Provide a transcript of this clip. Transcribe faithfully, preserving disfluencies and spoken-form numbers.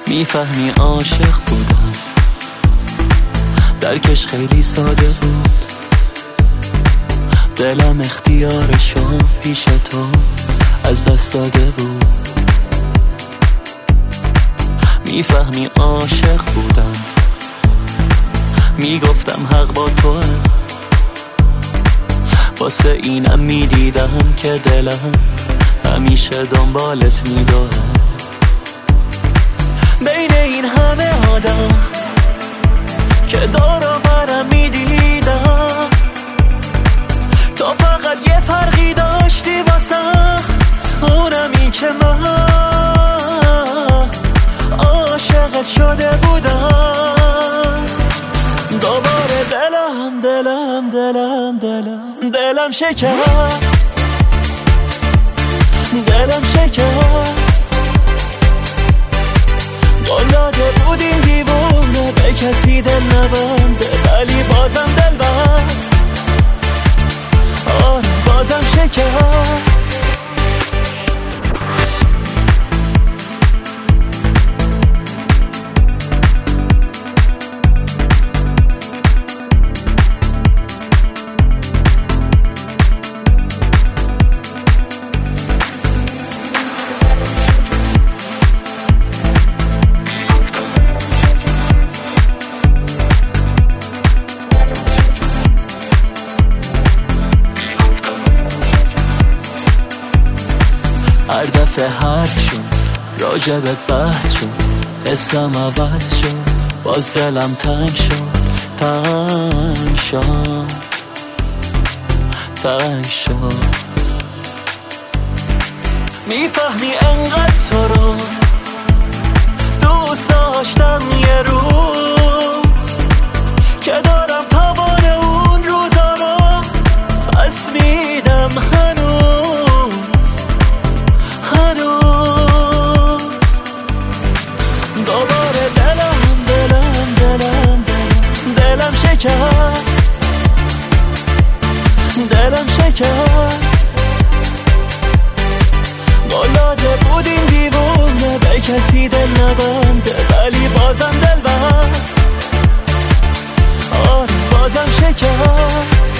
میفهمی عاشق بودم، درکش خیلی ساده بود. دلم اختیارشو پیش تو از دست داده بود. میفهمی عاشق بودم، میگفتم حق با توه. واسه اینم میدیدم که دلم همیشه دنبالت میدوه. بین این همه آدم که دور و برم میدیدم، تو فقط یه فرقی داشتی واسم، اونم این که من عاشقت شده بودم. دوباره دلم دلم دلم دلم دلم شکست، دلم شکست. قول داده بودیم دیوونه به کسی دل نبنده، ولی بازم دل بست. آره بازم شکست. هر دفعه حرف شد راجبت بحث شد، حسم عوض شد، باز دلم تنگ شد، تنگ شد، تنگ شد. میفهمی انقدر تو رو دوست داشتم یه روز، که دارم تابان اون روزا رو پس میدم هنوز هنوز. دوباره دلم دلم دلم دلم دلم شکست، دلم شکست. قول داده بودیم دیوونه به کسی دل نبنده، ولی بازم دل بست. آره بازم شکست.